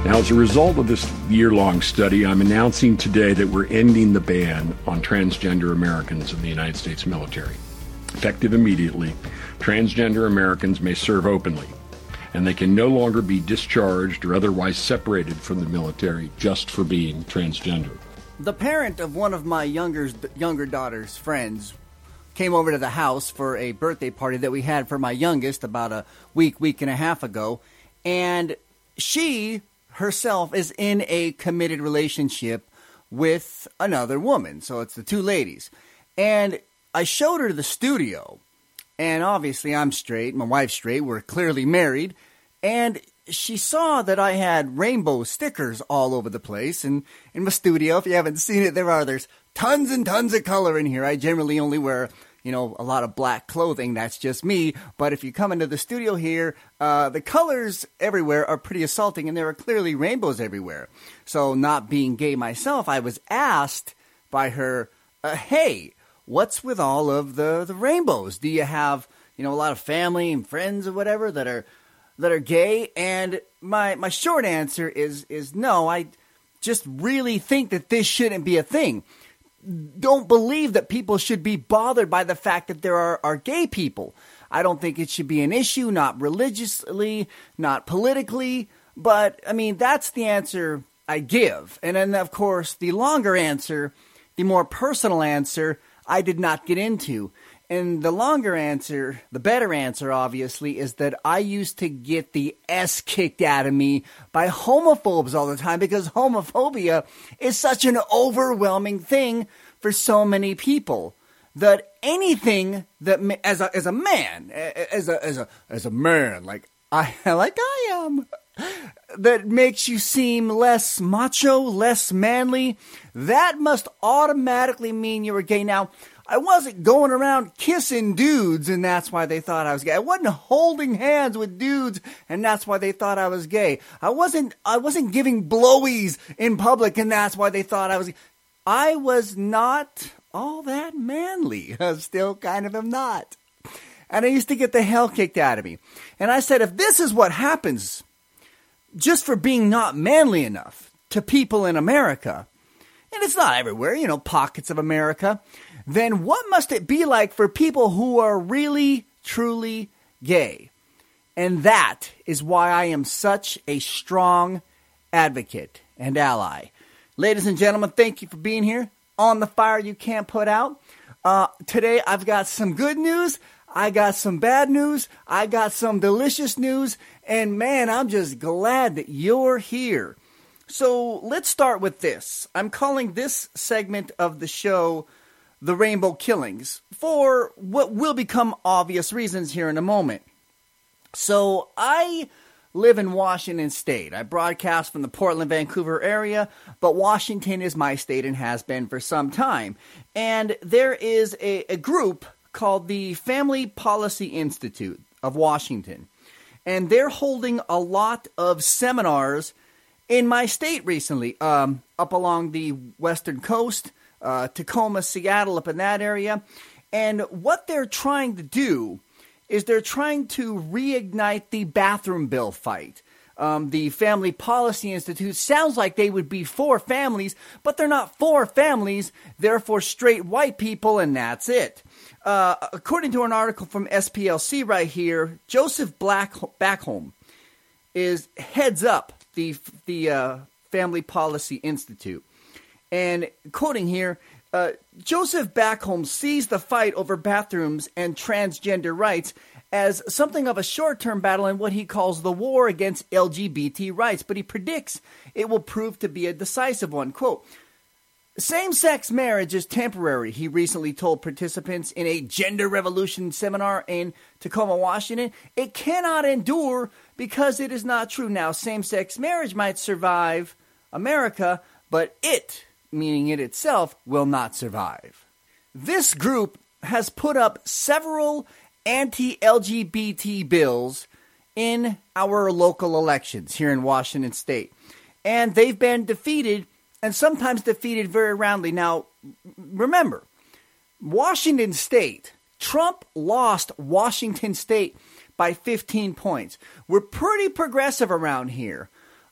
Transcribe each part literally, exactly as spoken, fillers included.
Now, as a result of this year-long study, I'm announcing today that we're ending the ban on transgender Americans in the United States military. Effective immediately, transgender Americans may serve openly, and they can no longer be discharged or otherwise separated from the military just for being transgender. The parent of one of my younger, younger daughter's friends came over to the house for a birthday party that we had for my youngest about a week, week and a half ago, and she herself is in a committed relationship with another woman. So it's the two ladies. And I showed her the studio. And obviously I'm straight, my wife's straight, we're clearly married. And she saw that I had rainbow stickers all over the place. And in my studio, if you haven't seen it, there are, there's tons and tons of color in here. I generally only wear, you know, a lot of black clothing. That's just me. But if you come into the studio here, uh, the colors everywhere are pretty assaulting, and there are clearly rainbows everywhere. So not being gay myself, I was asked by her, uh, hey, what's with all of the, the rainbows? Do you have, you know, a lot of family and friends or whatever that are that are gay? And my my short answer is is no. I just really think that this shouldn't be a thing. Don't believe that people should be bothered by the fact that there are, are gay people. I don't think it should be an issue, not religiously, not politically, but, I mean, that's the answer I give. And then, of course, the longer answer, the more personal answer, I did not get into. And the longer answer, the better answer, obviously, is that I used to get the S kicked out of me by homophobes all the time because homophobia is such an overwhelming thing for so many people that anything that, as a, as a man, as a, as a, as a man, like I, like I am, that makes you seem less macho, less manly, that must automatically mean you were gay. Now, I wasn't going around kissing dudes, and that's why they thought I was gay. I wasn't holding hands with dudes, and that's why they thought I was gay. I wasn't I wasn't giving blowies in public, and that's why they thought I was gay. I was not all that manly. I still kind of am not. And I used to get the hell kicked out of me. And I said, if this is what happens just for being not manly enough to people in America, and it's not everywhere, you know, pockets of America, then what must it be like for people who are really, truly gay? And that is why I am such a strong advocate and ally. Ladies and gentlemen, thank you for being here on The Fire You Can't Put Out. Uh, today I've got some good news. I got some bad news. I got some delicious news. And man, I'm just glad that you're here. So let's start with this. I'm calling this segment of the show The Rainbow Killings, for what will become obvious reasons here in a moment. So I live in Washington State. I broadcast from the Portland, Vancouver area, but Washington is my state and has been for some time. And there is a, a group called the Family Policy Institute of Washington. And they're holding a lot of seminars in my state recently, um, up along the western coast, uh, Tacoma, Seattle, up in that area. And what they're trying to do is they're trying to reignite the bathroom bill fight. Um, the Family Policy Institute sounds like they would be for families, but they're not for families. They're for straight white people, and that's it. Uh, according to an article from S P L C right here, Joseph Black Backholm is heads up the the uh, Family Policy Institute. And quoting here, uh, Joseph Backholm sees the fight over bathrooms and transgender rights as something of a short-term battle in what he calls the war against L G B T rights, but he predicts it will prove to be a decisive one. Quote, same-sex marriage is temporary, he recently told participants in a Gender Revolution seminar in Tacoma, Washington. It cannot endure because it is not true. Now, same-sex marriage might survive America, but it, meaning it itself, will not survive. This group has put up several anti-L G B T bills in our local elections here in Washington State. And they've been defeated, and sometimes defeated very roundly. Now, remember, Washington State, Trump lost Washington State by fifteen points. We're pretty progressive around here.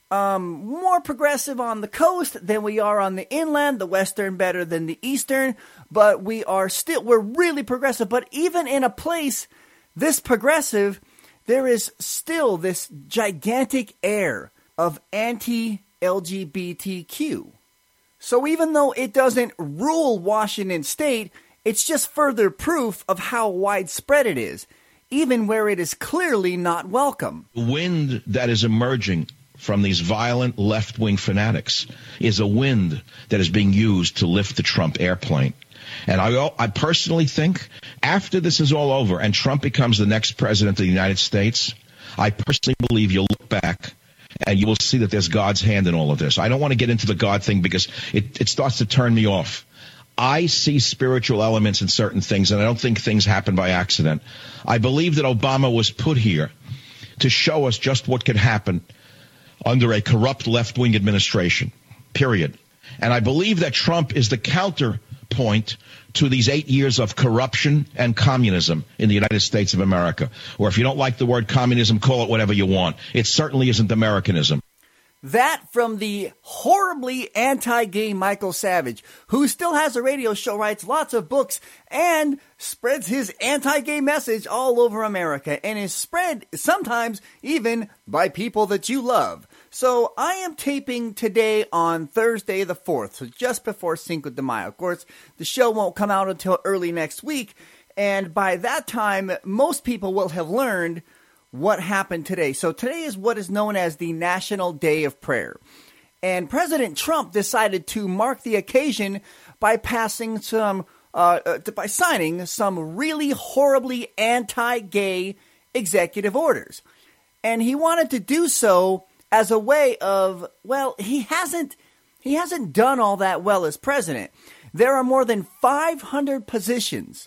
um, more progressive on the coast than we are on the inland, the western better than the eastern, but we are still, we're really progressive. But even in a place this progressive, there is still this gigantic air of anti-L G B T Q. So even though it doesn't rule Washington State, it's just further proof of how widespread it is, even where it is clearly not welcome. The wind that is emerging from these violent left-wing fanatics is a wind that is being used to lift the Trump airplane. And I, I personally think after this is all over and Trump becomes the next president of the United States, I personally believe you'll look back and you will see that there's God's hand in all of this. I don't want to get into the God thing because it, it starts to turn me off. I see spiritual elements in certain things, and I don't think things happen by accident. I believe that Obama was put here to show us just what could happen under a corrupt left-wing administration, period. And I believe that Trump is the counterpoint to these eight years of corruption and communism in the United States of America. Or if you don't like the word communism, call it whatever you want. It certainly isn't Americanism. That from the horribly anti-gay Michael Savage, who still has a radio show, writes lots of books, and spreads his anti-gay message all over America, and is spread sometimes even by people that you love. So I am taping today on Thursday the fourth, so just before Cinco de Mayo. Of course, the show won't come out until early next week, and by that time, most people will have learned what happened today. So today is what is known as the National Day of Prayer. And President Trump decided to mark the occasion by passing some, uh, uh, by signing some really horribly anti-gay executive orders. And he wanted to do so as a way of, well, he hasn't, he hasn't done all that well as president. There are more than five hundred positions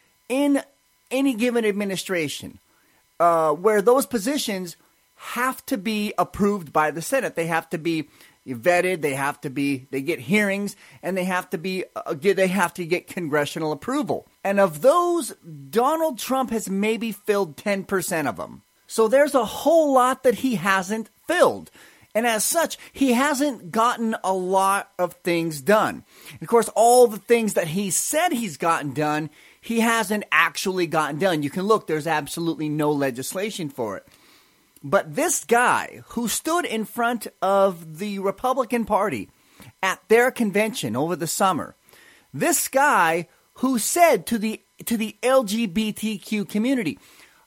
in any given administration Uh, where those positions have to be approved by the Senate. They have to be vetted. They have to be, they get hearings, and they have to be, uh, get, they have to get congressional approval. And of those, Donald Trump has maybe filled ten percent of them. So there's a whole lot that he hasn't filled. And as such, he hasn't gotten a lot of things done. And of course, all the things that he said he's gotten done, he hasn't actually gotten done. You can look, there's absolutely no legislation for it. But this guy who stood in front of the Republican Party at their convention over the summer, this guy who said to the to the L G B T Q community,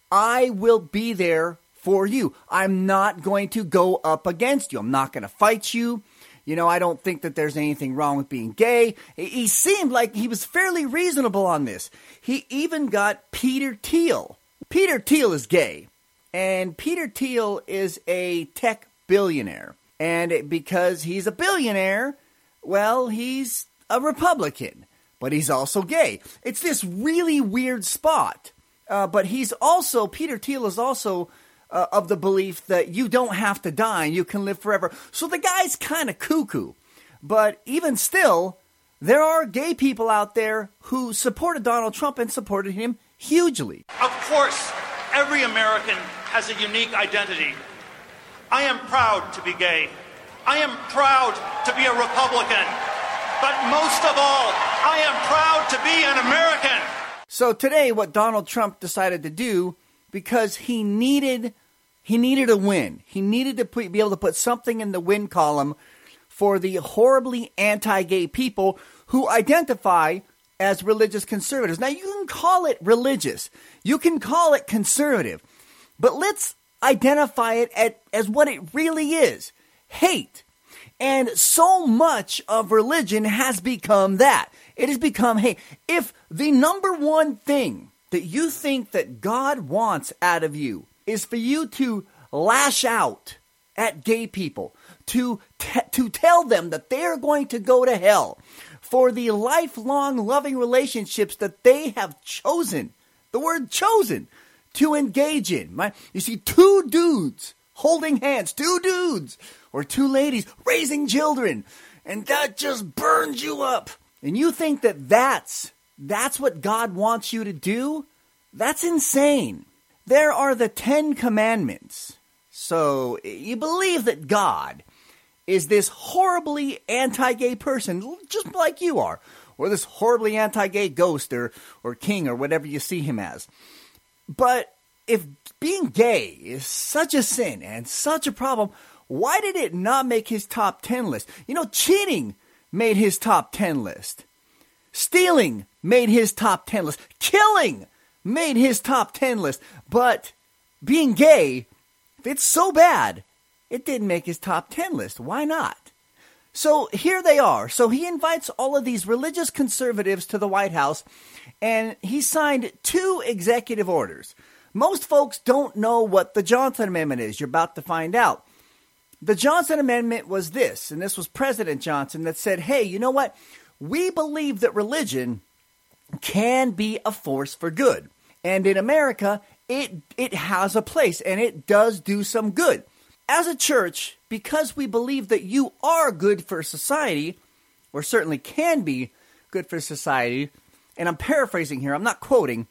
I will be there for you. I'm not going to go up against you. I'm not going to fight you. You know, I don't think that there's anything wrong with being gay. He seemed like he was fairly reasonable on this. He even got Peter Thiel. Peter Thiel is gay. And Peter Thiel is a tech billionaire. And because he's a billionaire, well, he's a Republican. But he's also gay. It's this really weird spot. Uh, but he's also, Peter Thiel is also Uh, of the belief that you don't have to die and you can live forever. So the guy's kind of cuckoo. But even still, there are gay people out there who supported Donald Trump and supported him hugely. Of course, every American has a unique identity. I am proud to be gay. I am proud to be a Republican. But most of all, I am proud to be an American. So today, what Donald Trump decided to do, because he needed He needed a win. He needed to put, be able to put something in the win column for the horribly anti-gay people who identify as religious conservatives. Now, you can call it religious. You can call it conservative. But let's identify it at, as what it really is. Hate. And so much of religion has become that. It has become hate. If the number one thing that you think that God wants out of you is for you to lash out at gay people, to t- to tell them that they're going to go to hell for the lifelong loving relationships that they have chosen, the word chosen, to engage in. Right? You see two dudes holding hands, two dudes or two ladies raising children, and that just burns you up. And you think that that's, that's what God wants you to do? That's insane. There are the Ten Commandments. So you believe that God is this horribly anti-gay person, just like you are, or this horribly anti-gay ghost or, or king or whatever you see him as. But if being gay is such a sin and such a problem, why did it not make his top ten list? You know, cheating made his top ten list. Stealing made his top ten list. Killing made his top ten list. But being gay, if it's so bad, it didn't make his top ten list. Why not? So here they are. So he invites all of these religious conservatives to the White House, and he signed two executive orders. Most folks don't know what the Johnson Amendment is. You're about to find out. The Johnson Amendment was this, and this was President Johnson that said, hey, you know what? We believe that religion can be a force for good. And in America, it it has a place, and it does do some good. As a church, because we believe that you are good for society, or certainly can be good for society, and I'm paraphrasing here, I'm not quoting,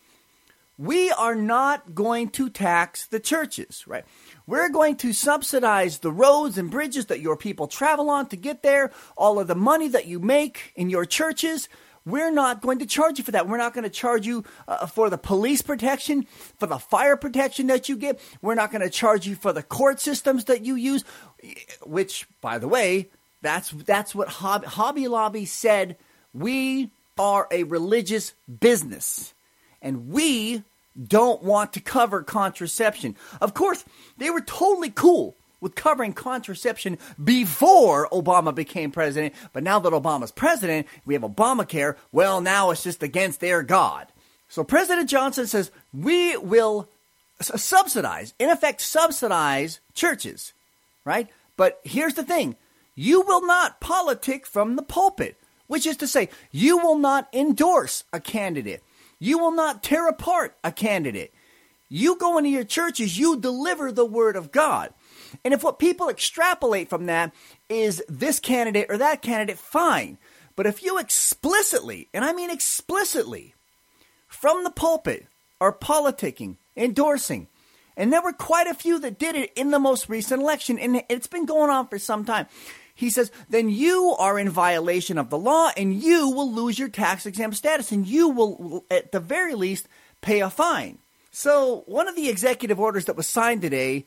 we are not going to tax the churches, right? We're going to subsidize the roads and bridges that your people travel on to get there, all of the money that you make in your churches. We're not going to charge you for that. We're not going to charge you uh, for the police protection, for the fire protection that you get. We're not going to charge you for the court systems that you use, which, by the way, that's that's what Hobby, Hobby Lobby said. We are a religious business, and we don't want to cover contraception. Of course, they were totally cool with covering contraception before Obama became president. But now that Obama's president, we have Obamacare. Well, now it's just against their God. So President Johnson says we will subsidize, in effect, subsidize churches, right? But here's the thing. You will not politic from the pulpit, which is to say, you will not endorse a candidate. You will not tear apart a candidate. You go into your churches, you deliver the word of God. And if what people extrapolate from that is this candidate or that candidate, fine. But if you explicitly, and I mean explicitly, from the pulpit are politicking, endorsing, and there were quite a few that did it in the most recent election, and it's been going on for some time. He says, then you are in violation of the law, and you will lose your tax-exempt status, and you will, at the very least, pay a fine. So one of the executive orders that was signed today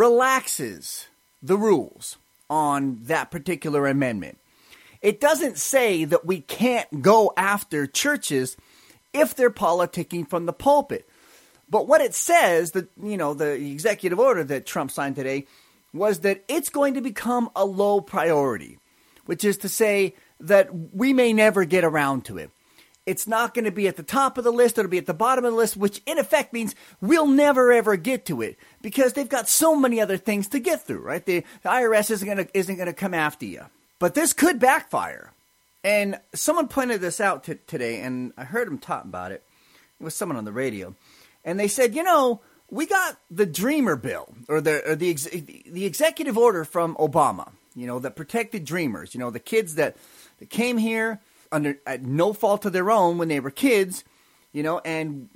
relaxes the rules on that particular amendment. It doesn't say that we can't go after churches if they're politicking from the pulpit. But what it says, that you know, the executive order that Trump signed today, was that it's going to become a low priority, which is to say that we may never get around to it. It's not going to be at the top of the list. It'll be at the bottom of the list, which in effect means we'll never, ever get to it because they've got so many other things to get through, right? The, the I R S isn't going to isn't going to come after you. But this could backfire. And someone pointed this out t- today, and I heard him talk about it. It was someone on the radio. And they said, you know, we got the Dreamer bill or the or the, ex- the executive order from Obama, you know, that protected dreamers, you know, the kids that, that came here under at no fault of their own when they were kids, you know, and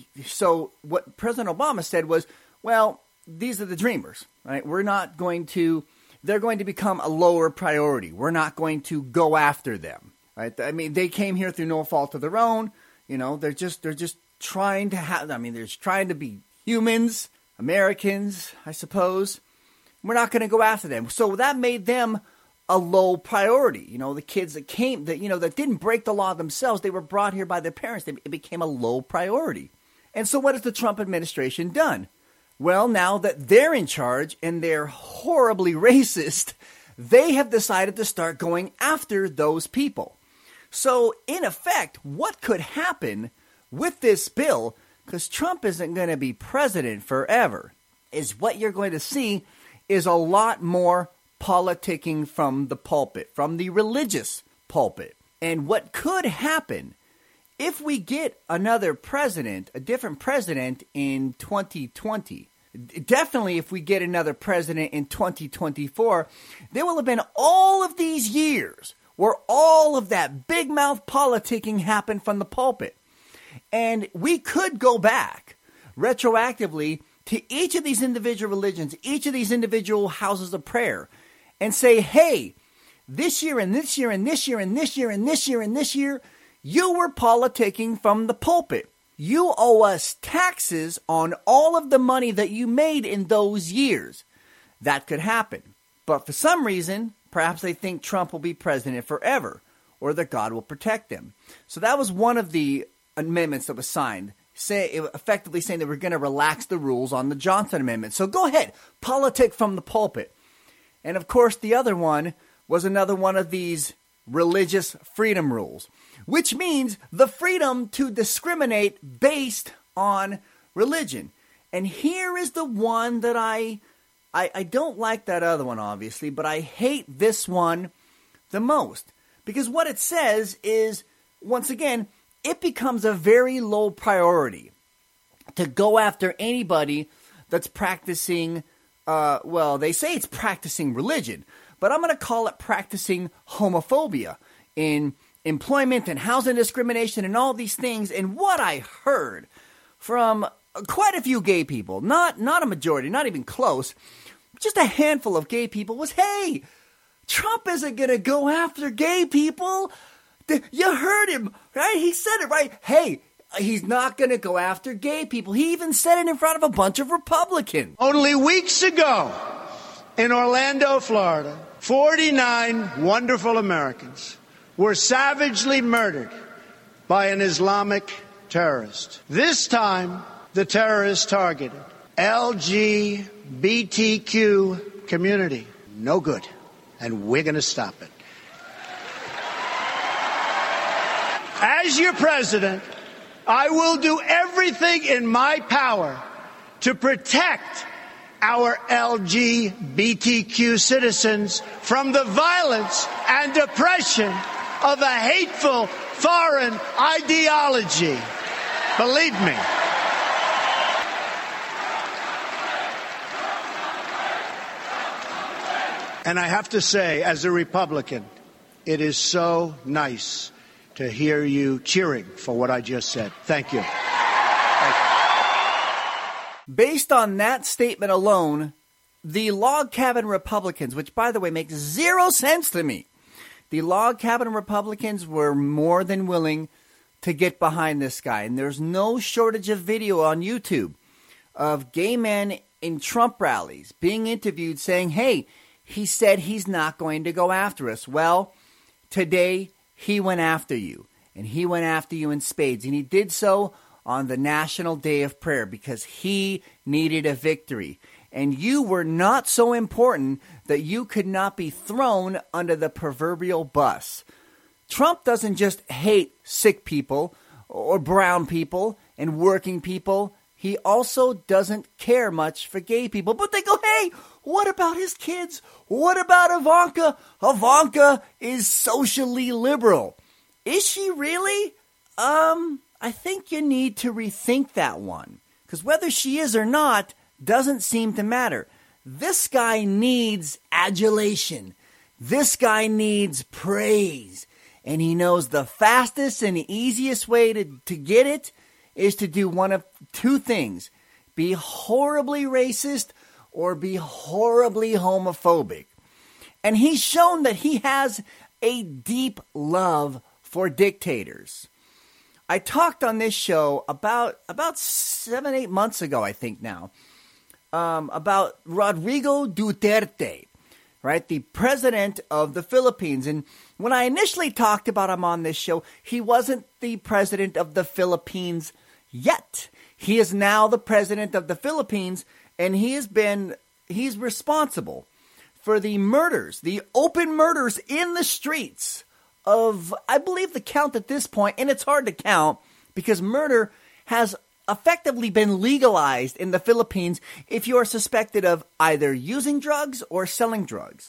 so what President Obama said was, well, these are the dreamers, right? We're not going to, they're going to become a lower priority. We're not going to go after them, right? I mean, they came here through no fault of their own, you know, they're just, they're just trying to have, I mean, they're just trying to be humans, Americans, I suppose. We're not going to go after them. So that made them a low priority. You know, the kids that came, that, you know, that didn't break the law themselves, they were brought here by their parents. It became a low priority. And so what has the Trump administration done? Well, now that they're in charge and they're horribly racist, they have decided to start going after those people. So in effect, what could happen with this bill, because Trump isn't going to be president forever, is what you're going to see is a lot more politicking from the pulpit, from the religious pulpit. And what could happen if we get another president, a different president in twenty twenty, definitely if we get another president in twenty twenty-four, there will have been all of these years where all of that big mouth politicking happened from the pulpit. And we could go back retroactively to each of these individual religions, each of these individual houses of prayer, and say, hey, this year and this year and this year and this year and this year and this year, you were politicking from the pulpit. You owe us taxes on all of the money that you made in those years. That could happen. But for some reason, perhaps they think Trump will be president forever, or that God will protect them. So that was one of the amendments that was signed, say, effectively saying that we're going to relax the rules on the Johnson Amendment. So go ahead, politic from the pulpit. And of course, the other one was another one of these religious freedom rules, which means the freedom to discriminate based on religion. And here is the one that I, I, I don't like that other one, obviously, but I hate this one the most. Because what it says is, once again, it becomes a very low priority to go after anybody that's practicing, uh, well, they say it's practicing religion, but I'm going to call it practicing homophobia in employment and housing discrimination and all these things. And what I heard from quite a few gay people, not, not a majority, not even close, just a handful of gay people was, hey, Trump isn't going to go after gay people. You heard him, right? He said it, right? Hey, he's not going to go after gay people. He even said it in front of a bunch of Republicans. Only weeks ago in Orlando, Florida, forty-nine wonderful Americans were savagely murdered by an Islamic terrorist. This time, the terrorist targeted L G B T Q community. No good. And we're going to stop it. As your president, I will do everything in my power to protect our L G B T Q citizens from the violence and oppression of a hateful foreign ideology. Believe me. And I have to say, as a Republican, it is so nice to hear you cheering for what I just said. Thank you. Thank you. Based on that statement alone, the log cabin Republicans, which, by the way, makes zero sense to me, the log cabin Republicans were more than willing to get behind this guy. And there's no shortage of video on YouTube of gay men in Trump rallies being interviewed saying, hey, he said he's not going to go after us. Well, today he went after you, and he went after you in spades, and he did so on the National Day of Prayer because he needed a victory. And you were not so important that you could not be thrown under the proverbial bus. Trump doesn't just hate sick people or brown people and working people. He also doesn't care much for gay people. But they go, hey, what about his kids? What about Ivanka? Ivanka is socially liberal. Is she really? Um, I think you need to rethink that one. Because whether she is or not doesn't seem to matter. This guy needs adulation. This guy needs praise. And he knows the fastest and easiest way to, to get it is to do one of two things. Be horribly racist or be horribly homophobic. And he's shown that he has a deep love for dictators. I talked on this show about, about seven, eight months ago, I think now, um, about Rodrigo Duterte, right? The president of the Philippines. And when I initially talked about him on this show, he wasn't the president of the Philippines yet. He is now the president of the Philippines, and he has been, he's responsible for the murders, the open murders in the streets of, I believe the count at this point, and it's hard to count because murder has effectively been legalized in the Philippines if you are suspected of either using drugs or selling drugs.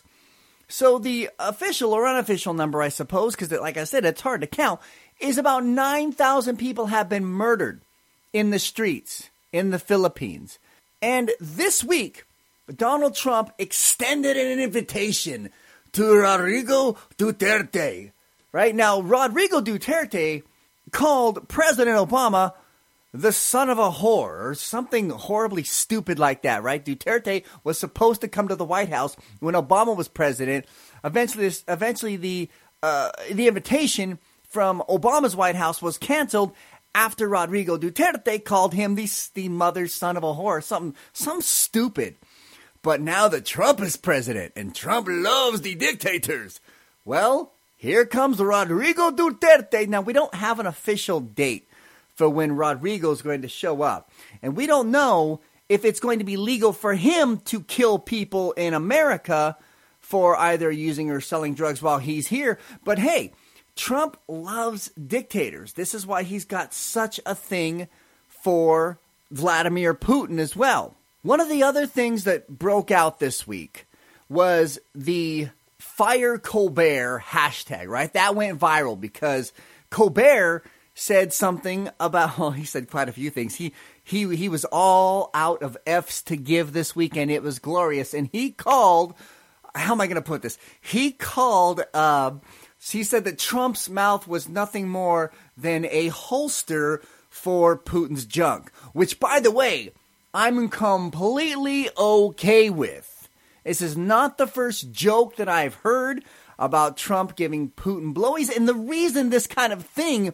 So the official or unofficial number, I suppose, because like I said, it's hard to count, is about nine thousand people have been murdered in the streets in the Philippines. And this week, Donald Trump extended an invitation to Rodrigo Duterte. Right now, Rodrigo Duterte called President Obama the son of a whore, or something horribly stupid like that, right? Duterte was supposed to come to the White House when Obama was president. Eventually, this, eventually the uh, the invitation from Obama's White House was canceled after Rodrigo Duterte called him the, the mother's son of a whore, something, something stupid. But now that Trump is president, and Trump loves the dictators, well, here comes Rodrigo Duterte. Now, we don't have an official date for when Rodrigo is going to show up. And we don't know if it's going to be legal for him to kill people in America for either using or selling drugs while he's here. But hey, Trump loves dictators. This is why he's got such a thing for Vladimir Putin as well. One of the other things that broke out this week was the Fire Colbert hashtag, right? That went viral because Colbert said something about, well, he said quite a few things. He he he was all out of F's to give this week, and it was glorious. And he called, how am I going to put this? He called, uh, he said that Trump's mouth was nothing more than a holster for Putin's junk, which, by the way, I'm completely okay with. This is not the first joke that I've heard about Trump giving Putin blowies. And the reason this kind of thing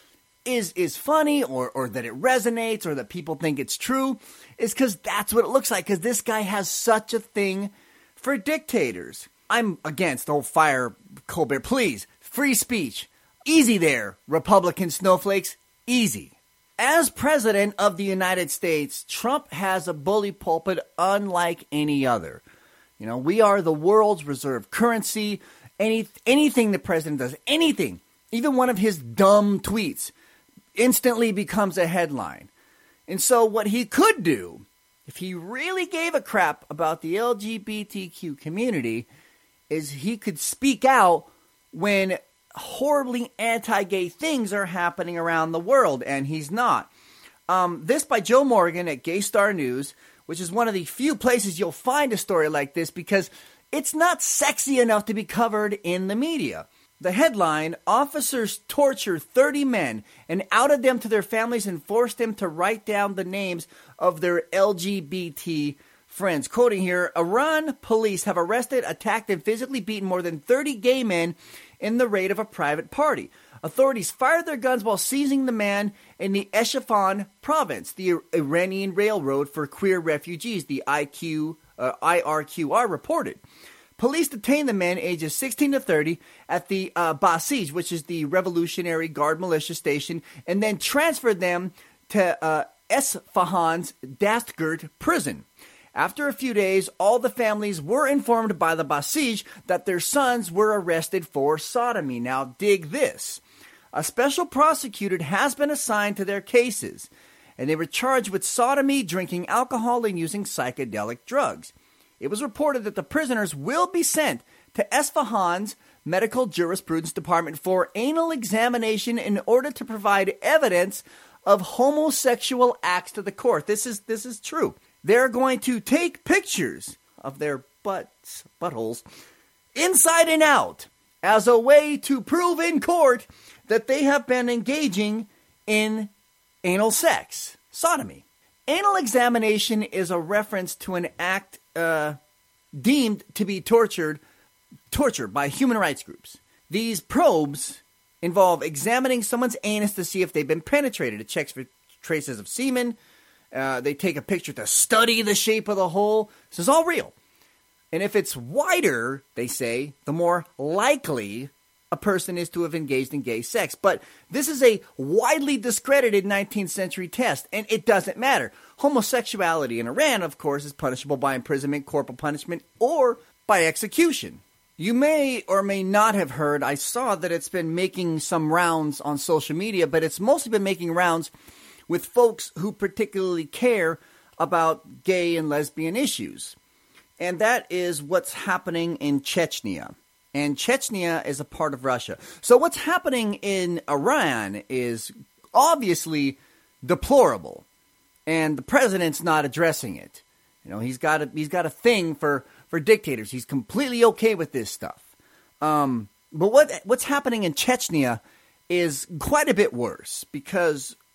is is funny or, or that it resonates or that people think it's true is because that's what it looks like. Because this guy has such a thing for dictators. I'm against the whole Fire Colbert. Please, free speech. Easy there, Republican snowflakes. Easy. As president of the United States, Trump has a bully pulpit unlike any other. You know, we are the world's reserve currency. Any anything the president does, anything, even one of his dumb tweets, instantly becomes a headline. And so what he could do, if he really gave a crap about the L G B T Q community, is he could speak out when horribly anti-gay things are happening around the world, and he's not. Um, this by Joe Morgan at Gay Star News, which is one of the few places you'll find a story like this because it's not sexy enough to be covered in the media. The headline, officers torture thirty men and outed them to their families and forced them to write down the names of their L G B T friends. Quoting here, Iran police have arrested, attacked, and physically beaten more than thirty gay men in the raid of a private party. Authorities fired their guns while seizing the man in the Esfahan province, the Iranian railroad for queer refugees, the I Q, uh, I R Q R reported. Police detained the men ages sixteen to thirty at the uh, Basij, which is the Revolutionary Guard militia station, and then transferred them to uh, Esfahan's Dastgurt prison. After a few days, all the families were informed by the Basij that their sons were arrested for sodomy. Now, dig this. A special prosecutor has been assigned to their cases, and they were charged with sodomy, drinking alcohol, and using psychedelic drugs. It was reported that the prisoners will be sent to Esfahan's Medical Jurisprudence Department for anal examination in order to provide evidence of homosexual acts to the court. This is this is true. They're going to take pictures of their butts, buttholes, inside and out, as a way to prove in court that they have been engaging in anal sex, sodomy. Anal examination is a reference to an act uh, deemed to be tortured, torture by human rights groups. These probes involve examining someone's anus to see if they've been penetrated. It checks for traces of semen. Uh, they take a picture to study the shape of the hole. This is all real. And if it's wider, they say, the more likely a person is to have engaged in gay sex. But this is a widely discredited nineteenth century test, and it doesn't matter. Homosexuality in Iran, of course, is punishable by imprisonment, corporal punishment, or by execution. You may or may not have heard, I saw that it's been making some rounds on social media, but it's mostly been making rounds with folks who particularly care about gay and lesbian issues. And that is what's happening in Chechnya. And Chechnya is a part of Russia. So what's happening in Iran is obviously deplorable. And the president's not addressing it. You know, he's got a, he's got a thing for, for dictators. He's completely okay with this stuff. Um, but what what's happening in Chechnya is quite a bit worse because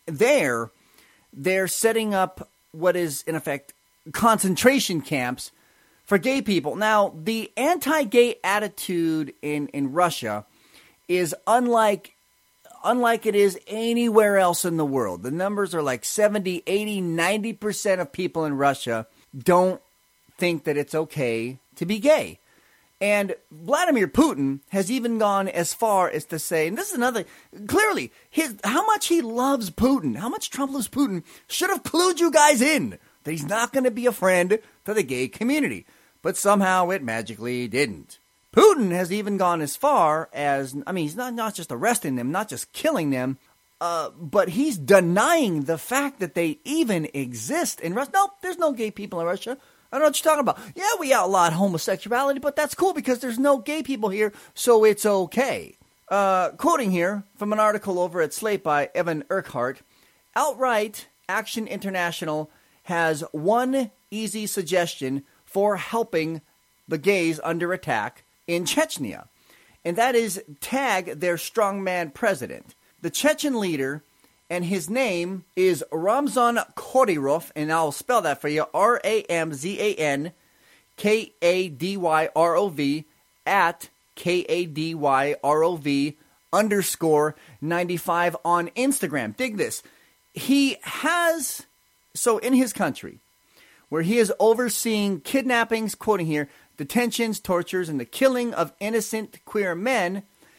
there, they're setting up what is, in effect, concentration camps for gay people. Now, the anti-gay attitude in, in Russia is unlike unlike it is anywhere else in the world. The numbers are like seventy, eighty, ninety percent of people in Russia don't think that it's okay to be gay. And Vladimir Putin has even gone as far as to say, and this is another, clearly, his how much he loves Putin, how much Trump loves Putin, should have clued you guys in that he's not going to be a friend to the gay community. But somehow it magically didn't. Putin has even gone as far as, I mean, he's not, not just arresting them, not just killing them, uh, but he's denying the fact that they even exist in Russia. No, there's no gay people in Russia. I don't know what you're talking about. Yeah, we outlawed homosexuality, but that's cool because there's no gay people here, so it's okay. Uh, quoting here from an article over at Slate by Evan Urquhart, Outright Action International has one easy suggestion for helping the gays under attack in Chechnya, and that is tag their strongman president. The Chechen leader, and his name is Ramzan Kadyrov, and I'll spell that for you, R A M Z A N K A D Y R O V, at K A D Y R O V underscore ninety-five on Instagram. Dig this. He has, so in his country, where he is overseeing kidnappings, quoting here, detentions, tortures, and the killing of innocent queer men,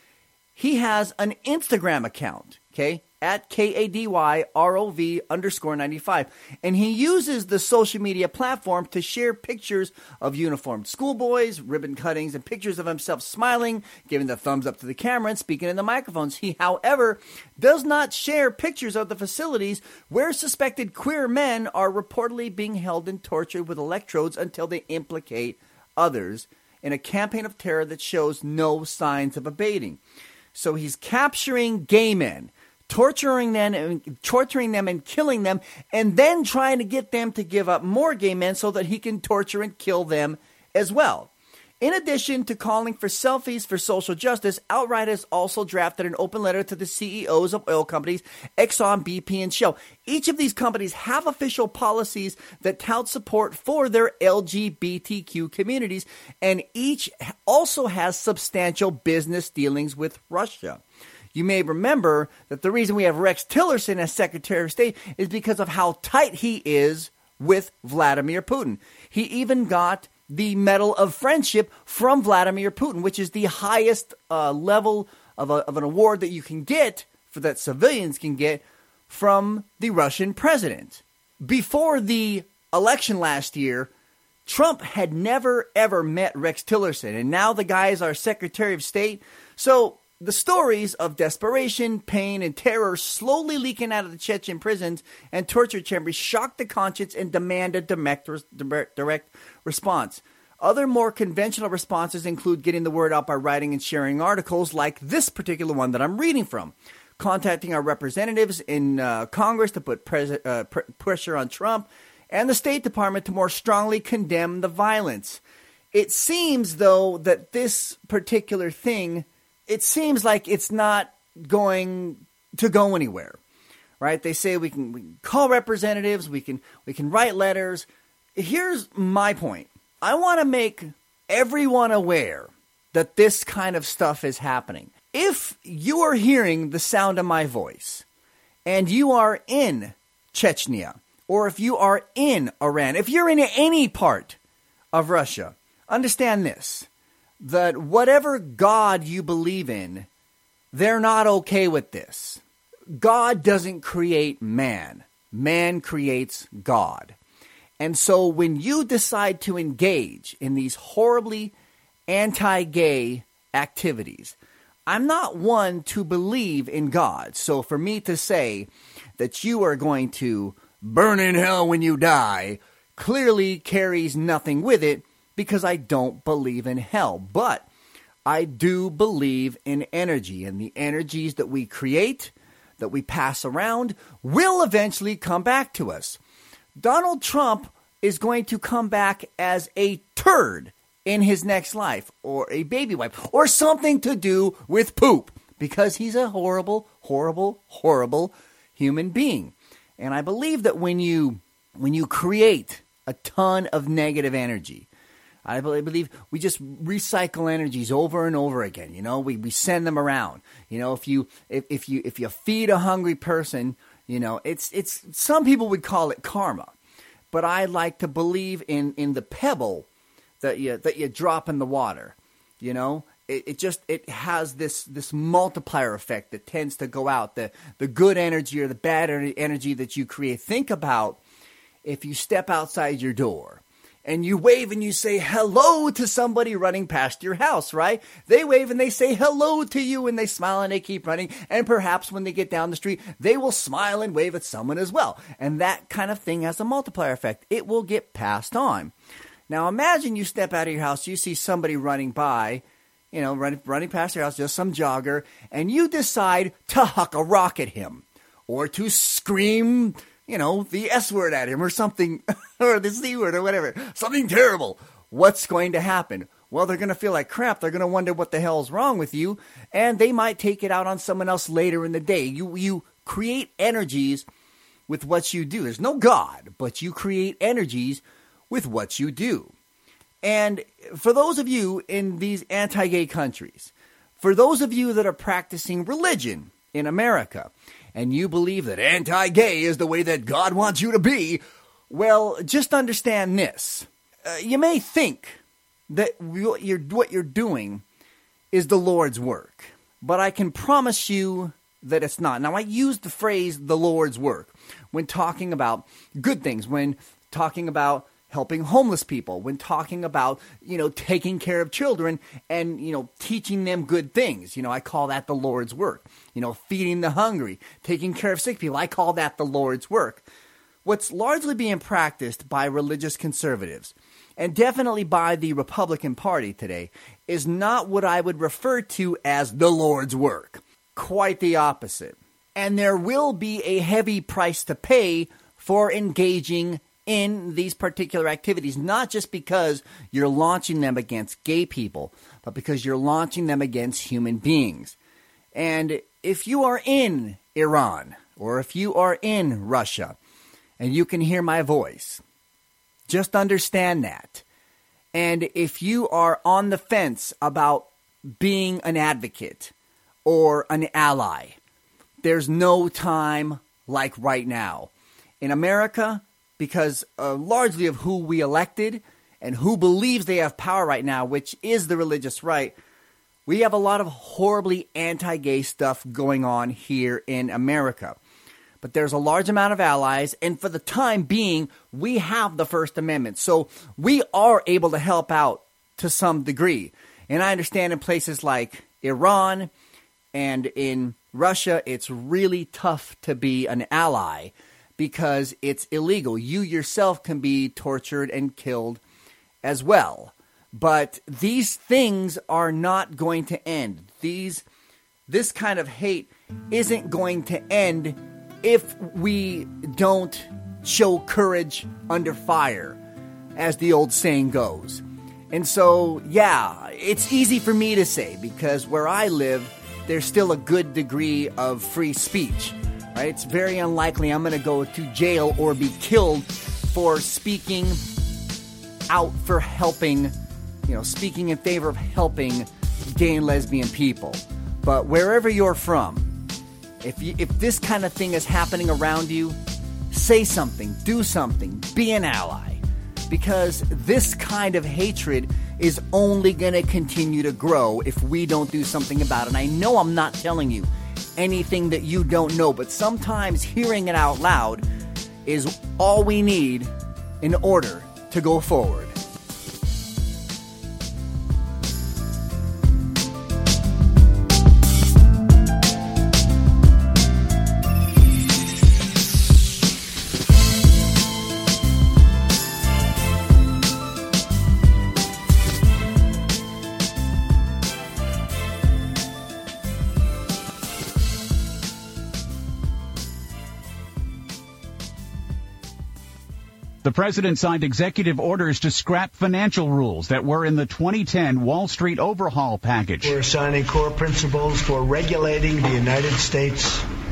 he has an Instagram account, okay, at K A D Y R O V underscore ninety-five. And he uses the social media platform to share pictures of uniformed schoolboys, ribbon cuttings, and pictures of himself smiling, giving the thumbs up to the camera, and speaking in the microphones. He, however, does not share pictures of the facilities where suspected queer men are reportedly being held and tortured with electrodes until they implicate others in a campaign of terror that shows no signs of abating. So he's capturing gay men, torturing them, and torturing them and killing them, and then trying to get them to give up more gay men so that he can torture and kill them as well. In addition to calling for selfies for social justice, Outright has also drafted an open letter to the C E Os of oil companies Exxon, B P, and Shell. Each of these companies have official policies that tout support for their L G B T Q communities, and each also has substantial business dealings with Russia. You may remember that the reason we have Rex Tillerson as Secretary of State is because of how tight he is with Vladimir Putin. He even got the Medal of Friendship from Vladimir Putin, which is the highest uh, level of, a, of an award that you can get, for that civilians can get, from the Russian president. Before the election last year, Trump had never, ever met Rex Tillerson, and now the guy is our Secretary of State. So the stories of desperation, pain, and terror slowly leaking out of the Chechen prisons and torture chambers shock the conscience and demand a direct, direct response. Other more conventional responses include getting the word out by writing and sharing articles like this particular one that I'm reading from, contacting our representatives in uh, Congress to put pres- uh, pr- pressure on Trump, and the State Department to more strongly condemn the violence. It seems, though, that this particular thing, it seems like it's not going to go anywhere, right? They say we can, we can call representatives, we can we can write letters. Here's my point. I want to make everyone aware that this kind of stuff is happening. If you are hearing the sound of my voice and you are in Chechnya, or if you are in Iran, if you're in any part of Russia, understand this, that whatever God you believe in, they're not okay with this. God doesn't create man. Man creates God. And so when you decide to engage in these horribly anti-gay activities, I'm not one to believe in God. So for me to say that you are going to burn in hell when you die clearly carries nothing with it, because I don't believe in hell. But I do believe in energy, and the energies that we create, that we pass around, will eventually come back to us. Donald Trump is going to come back as a turd in his next life, or a baby wipe, or something to do with poop, because he's a horrible, horrible, horrible human being. And I believe that when you when you create a ton of negative energy, I believe we just recycle energies over and over again. You know, we, we send them around. You know, if you if, if you if you feed a hungry person, you know, it's it's some people would call it karma, but I like to believe in, in the pebble that you that you drop in the water. You know, it, it just it has this this multiplier effect that tends to go out. The the good energy or the bad energy that you create. Think about if you step outside your door and you wave and you say hello to somebody running past your house, right? They wave and they say hello to you and they smile and they keep running. And perhaps when they get down the street, they will smile and wave at someone as well. And that kind of thing has a multiplier effect. It will get passed on. Now imagine you step out of your house, you see somebody running by, you know, running, running past your house, just some jogger, and you decide to huck a rock at him or to scream, you know, the S word at him or something, or the C word or whatever, something terrible. What's going to happen? Well, they're going to feel like crap. They're going to wonder what the hell's wrong with you, and they might take it out on someone else later in the day. You you create energies with what you do. There's no God, but you create energies with what you do. And for those of you in these anti-gay countries, for those of you that are practicing religion in America, and you believe that anti-gay is the way that God wants you to be, well, just understand this. Uh, you may think that what you're, what you're doing is the Lord's work, but I can promise you that it's not. Now, I use the phrase the Lord's work when talking about good things, when talking about helping homeless people, when talking about, you know, taking care of children and, you know, teaching them good things. You know, I call that the Lord's work. You know, feeding the hungry, taking care of sick people. I call that the Lord's work. What's largely being practiced by religious conservatives, and definitely by the Republican Party today, is not what I would refer to as the Lord's work. Quite the opposite. And there will be a heavy price to pay for engaging in these particular activities, not just because you're launching them against gay people, but because you're launching them against human beings. And if you are in Iran, or if you are in Russia, and you can hear my voice, just understand that. And if you are on the fence about being an advocate or an ally, there's no time like right now. In America, because uh, largely of who we elected and who believes they have power right now, which is the religious right, we have a lot of horribly anti-gay stuff going on here in America. But there's a large amount of allies, and for the time being, we have the First Amendment. So we are able to help out to some degree. And I understand in places like Iran and in Russia, it's really tough to be an ally, because it's illegal. You yourself can be tortured and killed as well. But these things are not going to end. These, this kind of hate isn't going to end if we don't show courage under fire, as the old saying goes. And so, yeah, it's easy for me to say, because where I live, there's still a good degree of free speech. Right? It's very unlikely I'm going to go to jail or be killed for speaking out for helping, you know, speaking in favor of helping gay and lesbian people. But wherever you're from, if you, if this kind of thing is happening around you, say something, do something, be an ally. Because this kind of hatred is only going to continue to grow if we don't do something about it. And I know I'm not telling you anything that you don't know, but sometimes hearing it out loud is all we need in order to go forward. The president signed executive orders to scrap financial rules that were in the twenty ten Wall Street overhaul package. We're assigning core principles for regulating the United States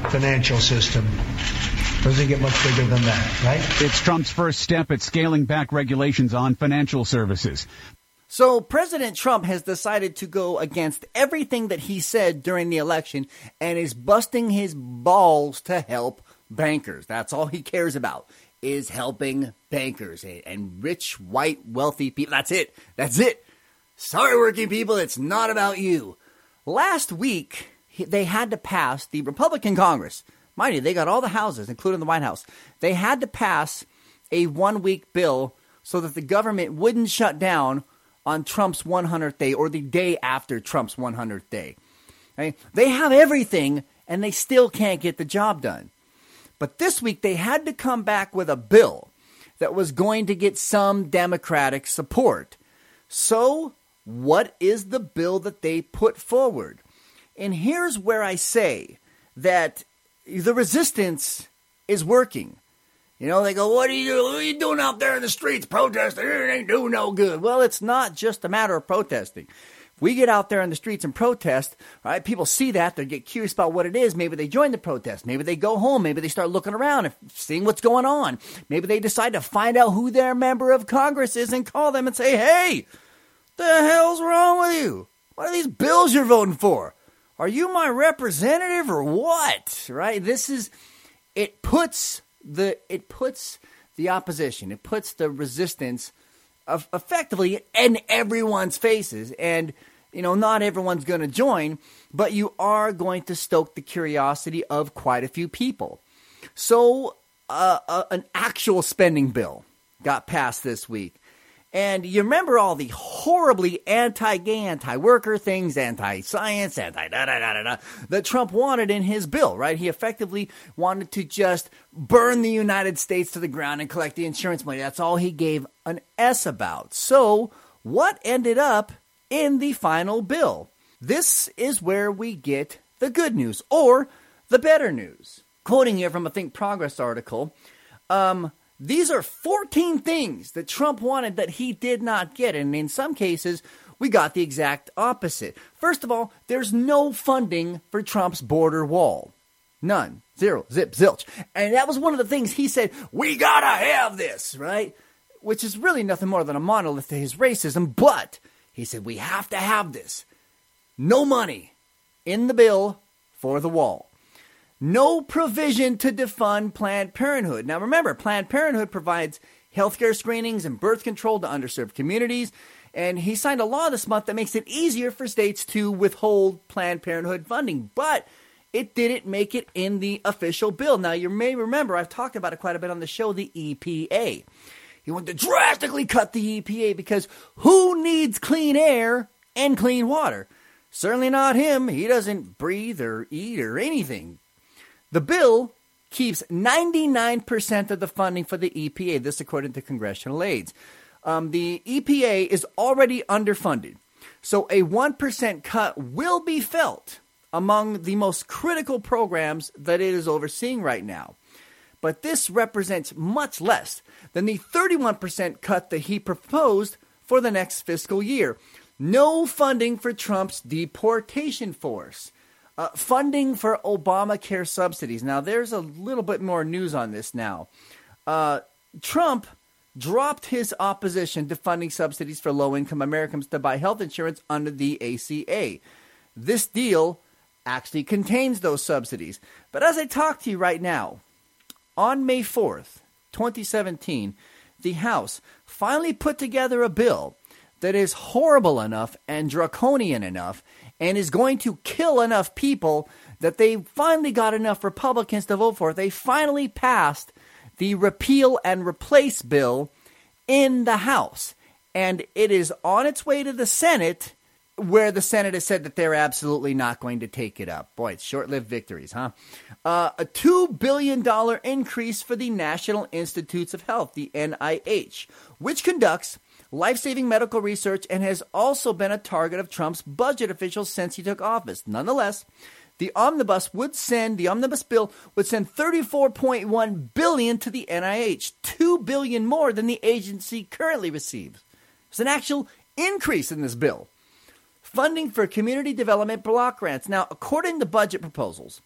financial system. Doesn't get much bigger than that, right? It's Trump's first step at scaling back regulations on financial services. So President Trump has decided to go against everything that he said during the election and is busting his balls to help bankers. That's all he cares about, is helping bankers and rich, white, wealthy people. That's it. That's it. Sorry, working people, it's not about you. Last week, they had to pass the Republican Congress. Mind you, they got all the houses, including the White House. They had to pass a one-week bill so that the government wouldn't shut down on Trump's one hundredth day or the day after Trump's one hundredth day. Okay? They have everything, and they still can't get the job done. But this week, they had to come back with a bill that was going to get some Democratic support. So, what is the bill that they put forward? And here's where I say that the resistance is working. You know, they go, what are you doing? What are you doing out there in the streets protesting? It ain't doing no good. Well, it's not just a matter of protesting. If we get out there in the streets and protest, right, people see that, they get curious about what it is. Maybe they join the protest. Maybe they go home. Maybe they start looking around and seeing what's going on. Maybe they decide to find out who their member of Congress is and call them and say, hey, the hell's wrong with you? What are these bills you're voting for? Are you my representative or what? Right? This is, it puts the, it puts the opposition, it puts the resistance of effectively in everyone's faces. And, you know, not everyone's going to join, but you are going to stoke the curiosity of quite a few people. So uh, uh, an actual spending bill got passed this week. And you remember all the horribly anti-gay, anti-worker things, anti-science, anti-da-da-da-da-da that Trump wanted in his bill, right? He effectively wanted to just burn the United States to the ground and collect the insurance money. That's all he gave an S about. So what ended up in the final bill? This is where we get the good news, or the better news. Quoting here from a Think Progress article, um... these are fourteen things that Trump wanted that he did not get. And in some cases, we got the exact opposite. First of all, there's no funding for Trump's border wall. None. Zero. Zip. Zilch. And that was one of the things he said, we gotta have this, right? Which is really nothing more than a monolith to his racism. But he said, we have to have this. No money in the bill for the wall. No provision to defund Planned Parenthood. Now remember, Planned Parenthood provides healthcare screenings and birth control to underserved communities. And he signed a law this month that makes it easier for states to withhold Planned Parenthood funding. But it didn't make it in the official bill. Now you may remember, I've talked about it quite a bit on the show, the E P A. He wanted to drastically cut the E P A because who needs clean air and clean water? Certainly not him. He doesn't breathe or eat or anything. The bill keeps ninety-nine percent of the funding for the E P A, this according to congressional aides. Um, the E P A is already underfunded, so a one percent cut will be felt among the most critical programs that it is overseeing right now. But this represents much less than the thirty-one percent cut that he proposed for the next fiscal year. No funding for Trump's deportation force. Uh, funding for Obamacare subsidies. Now, there's a little bit more news on this now. Uh, Trump dropped his opposition to funding subsidies for low-income Americans to buy health insurance under the A C A. This deal actually contains those subsidies. But as I talk to you right now, on May fourth, twenty seventeen, the House finally put together a bill that is horrible enough and draconian enough and is going to kill enough people that they finally got enough Republicans to vote for it. They finally passed the repeal and replace bill in the House. And it is on its way to the Senate, where the Senate has said that they're absolutely not going to take it up. Boy, it's short-lived victories, huh? Uh, a two billion dollars increase for the National Institutes of Health, the N I H, which conducts life-saving medical research and has also been a target of Trump's budget officials since he took office. Nonetheless, the omnibus would send the omnibus bill would send thirty-four point one billion dollars to the N I H, two billion dollars more than the agency currently receives. There's an actual increase in this bill. Funding for community development block grants. Now, according to budget proposals,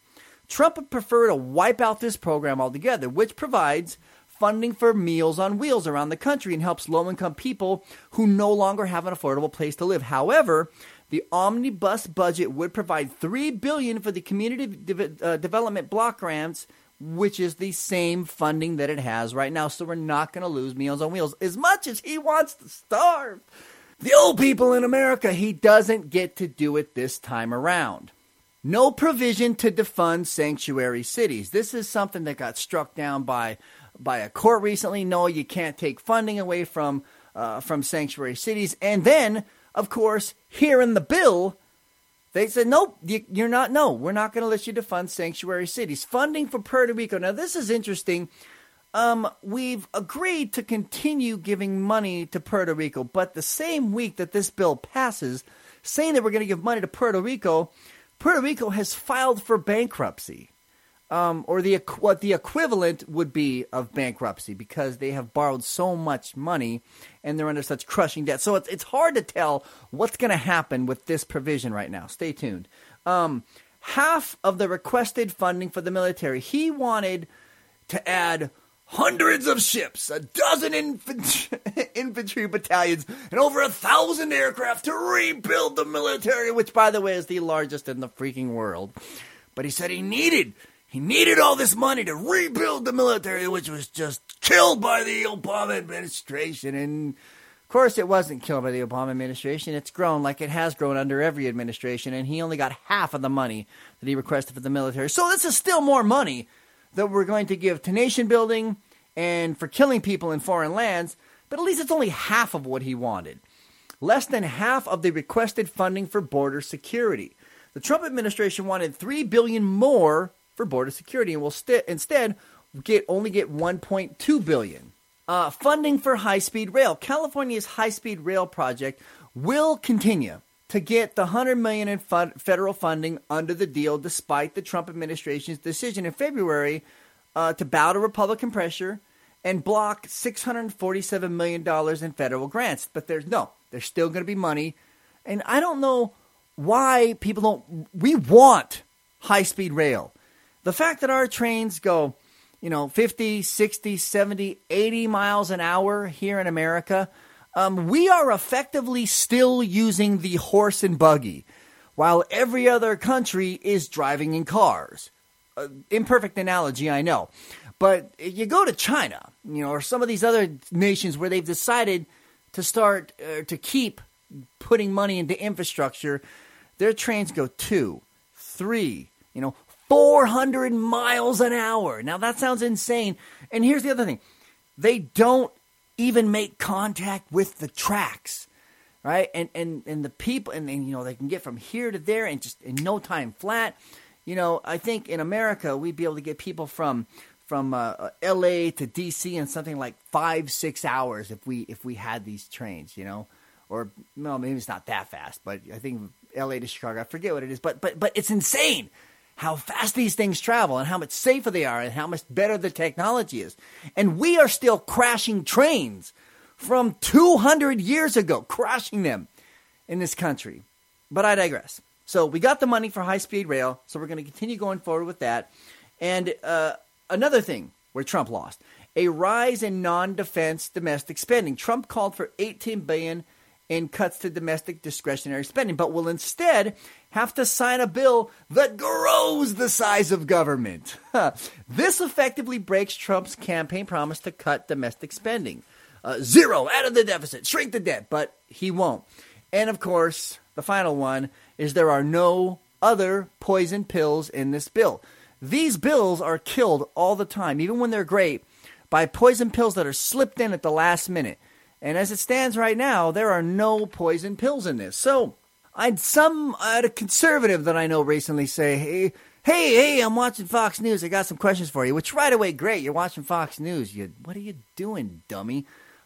Trump would prefer to wipe out this program altogether, which provides funding for Meals on Wheels around the country and helps low-income people who no longer have an affordable place to live. However, the omnibus budget would provide three billion dollars for the community de- uh, development block grants, which is the same funding that it has right now. So we're not going to lose Meals on Wheels as much as he wants to starve the old people in America. He doesn't get to do it this time around. No provision to defund sanctuary cities. This is something that got struck down by by a court recently. No, you can't take funding away from uh, from sanctuary cities. And then, of course, here in the bill, they said, nope, you, you're not, no, we're not going to let you defund sanctuary cities. Funding for Puerto Rico. Now, this is interesting. Um, we've agreed to continue giving money to Puerto Rico, but the same week that this bill passes, saying that we're going to give money to Puerto Rico, Puerto Rico has filed for bankruptcy, um, or the what the equivalent would be of bankruptcy, because they have borrowed so much money and they're under such crushing debt. So it's, it's hard to tell what's going to happen with this provision right now. Stay tuned. Um, half of the requested funding for the military, he wanted to add hundreds of ships, a dozen infantry, infantry battalions, and over a thousand aircraft to rebuild the military, which, by the way, is the largest in the freaking world. But he said he needed, he needed all this money to rebuild the military, which was just killed by the Obama administration. And, of course, it wasn't killed by the Obama administration. It's grown like it has grown under every administration, and he only got half of the money that he requested for the military. So this is still more money that we're going to give to nation building and for killing people in foreign lands, but at least it's only half of what he wanted. Less than half of the requested funding for border security. The Trump administration wanted three billion dollars more for border security, and will st- instead get only get one point two billion dollars. Uh, funding for high-speed rail. California's high-speed rail project will continue to get the one hundred million dollars in fun- federal funding under the deal, despite the Trump administration's decision in February uh, to bow to Republican pressure and block six hundred forty-seven million dollars in federal grants. But there's no, there's still going to be money. And I don't know why people don't, we want high-speed rail. The fact that our trains go, you know, fifty, sixty, seventy, eighty miles an hour here in America, Um, we are effectively still using the horse and buggy, while every other country is driving in cars. Uh, imperfect analogy, I know. But you go to China, you know, or some of these other nations where they've decided to start, uh, to keep putting money into infrastructure, their trains go two, three, you know, four hundred miles an hour. Now, that sounds insane. And here's the other thing. They don't even make contact with the tracks, right? And and and the people, and, and you know, they can get from here to there and just in no time flat. You know, I think in America we'd be able to get people from from uh, L A to D C in something like five six hours if we if we had these trains, you know, or no, maybe it's not that fast, but I think L A to Chicago, I forget what it is, but but but it's insane how fast these things travel and how much safer they are and how much better the technology is. And we are still crashing trains from two hundred years ago, crashing them in this country. But I digress. So we got the money for high-speed rail, so we're going to continue going forward with that. And uh, another thing where Trump lost, a rise in non-defense domestic spending. Trump called for eighteen billion dollars in cuts to domestic discretionary spending, but will instead have to sign a bill that grows the size of government. This effectively breaks Trump's campaign promise to cut domestic spending. Uh, zero, out of the deficit, shrink the debt, but he won't. And of course, the final one is there are no other poison pills in this bill. These bills are killed all the time, even when they're great, by poison pills that are slipped in at the last minute. And as it stands right now, there are no poison pills in this. So I had some, I had a conservative that I know recently say, hey, hey, hey, I'm watching Fox News. I got some questions for you. Which right away, great, you're watching Fox News. You, what are you doing, dummy?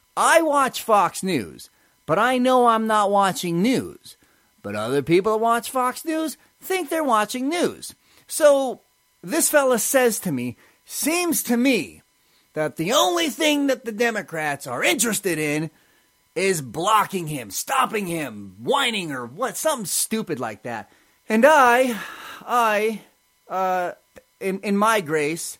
I watch Fox News, but I know I'm not watching news. But other people that watch Fox News think they're watching news. So this fella says to me, seems to me, that the only thing that the Democrats are interested in is blocking him, stopping him, whining or what, something stupid like that. And I, I, uh, in, in my grace,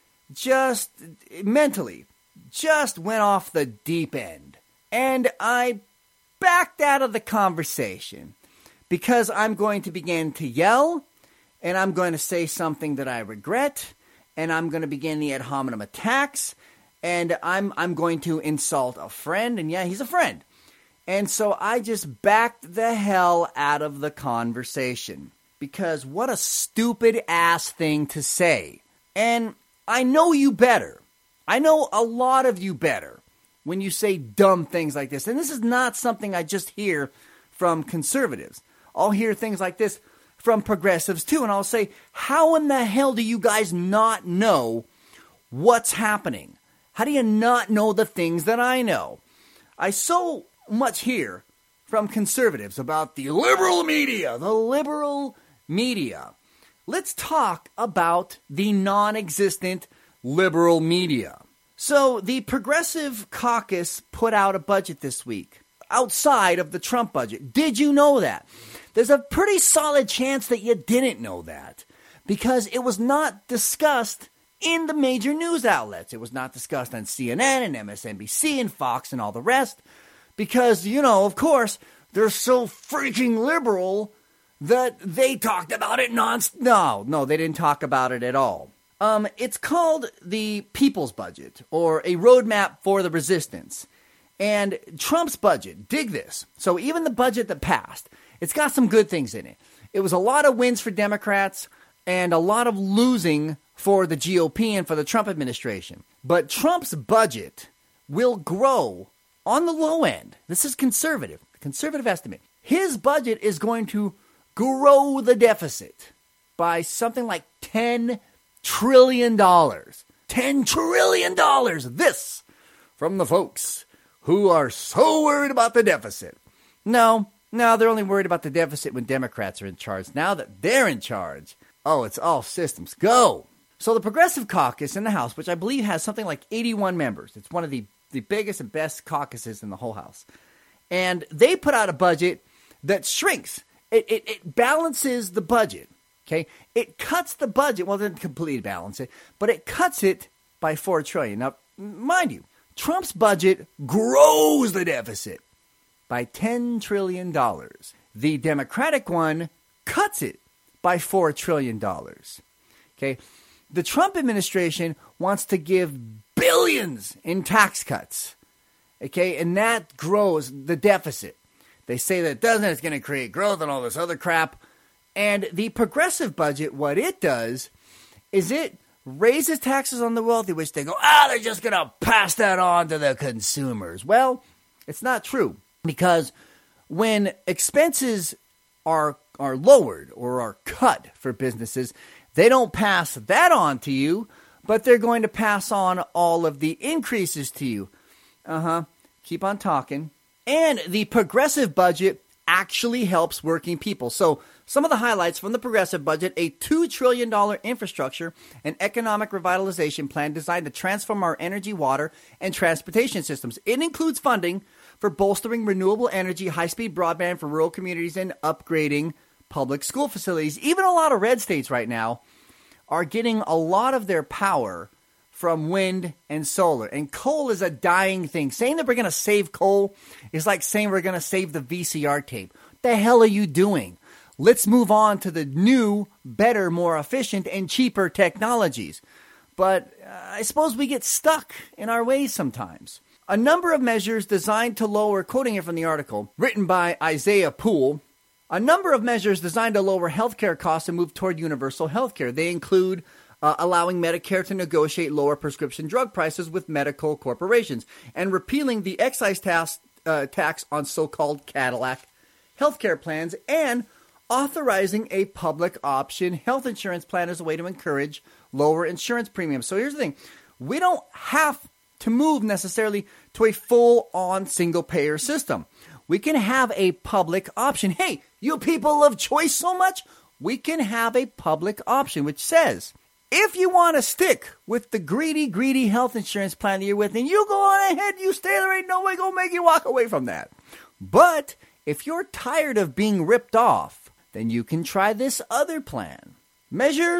just mentally, just went off the deep end. And I backed out of the conversation because I'm going to begin to yell, and I'm going to say something that I regret, and I'm going to begin the ad hominem attacks, and I'm I'm going to insult a friend, and yeah, he's a friend. And so I just backed the hell out of the conversation because what a stupid ass thing to say. And I know you better. I know a lot of you better when you say dumb things like this. And this is not something I just hear from conservatives. I'll hear things like this from progressives too. And I'll say, how in the hell do you guys not know what's happening? How do you not know the things that I know? I so much hear from conservatives about the liberal media, the liberal media. Let's talk about the non-existent liberal media. So the Progressive Caucus put out a budget this week outside of the Trump budget. Did you know that? There's a pretty solid chance that you didn't know that because it was not discussed in the major news outlets. It was not discussed on C N N and M S N B C and Fox and all the rest because, you know, of course, they're so freaking liberal that they talked about it non- No, no, they didn't talk about it at all. Um, it's called the People's Budget, or a roadmap for the resistance. And Trump's budget, dig this. So even the budget that passed, it's got some good things in it. It was a lot of wins for Democrats and a lot of losing for the G O P and for the Trump administration. But Trump's budget will grow on the low end. This is conservative, conservative estimate. His budget is going to grow the deficit by something like ten trillion dollars. ten trillion dollars. This from the folks who are so worried about the deficit. No, no, they're only worried about the deficit when Democrats are in charge. Now that they're in charge, oh, it's all systems go. So the Progressive Caucus in the House, which I believe has something like eighty-one members. It's one of the, the biggest and best caucuses in the whole House. And they put out a budget that shrinks. It, it, it balances the budget. Okay, it cuts the budget. Well, it doesn't completely balance it, but it cuts it by four trillion dollars. Now, mind you, Trump's budget grows the deficit by ten trillion dollars. The Democratic one cuts it by four trillion dollars. Okay, the Trump administration wants to give billions in tax cuts. Okay, and that grows the deficit. They say that it doesn't. It's going to create growth and all this other crap. And the progressive budget, what it does is it raises taxes on the wealthy, which they go, ah, they're just going to pass that on to the consumers. Well, it's not true because when expenses are are lowered or are cut for businesses, they don't pass that on to you, but they're going to pass on all of the increases to you. Uh-huh. Keep on talking. And the progressive budget actually helps working people. So some of the highlights from the progressive budget: a two trillion dollars infrastructure and economic revitalization plan designed to transform our energy, water, and transportation systems. It includes funding for bolstering renewable energy, high-speed broadband for rural communities, and upgrading public school facilities. Even a lot of red states right now are getting a lot of their power from wind and solar. And coal is a dying thing. Saying that we're going to save coal is like saying we're going to save the V C R tape. What the hell are you doing? Let's move on to the new, better, more efficient, and cheaper technologies. But uh, I suppose we get stuck in our ways sometimes. A number of measures designed to lower, quoting it from the article, written by Isaiah Poole, a number of measures designed to lower healthcare costs and move toward universal healthcare. They include Uh, allowing Medicare to negotiate lower prescription drug prices with medical corporations, and repealing the excise tax, uh, tax on so-called Cadillac healthcare plans, and authorizing a public option health insurance plan as a way to encourage lower insurance premiums. So here's the thing. We don't have to move necessarily to a full-on single-payer system. We can have a public option. Hey, you people love choice so much, we can have a public option which says, if you want to stick with the greedy, greedy health insurance plan that you're with, then you go on ahead, you stay there, ain't no way gonna make you walk away from that. But if you're tired of being ripped off, then you can try this other plan. Measures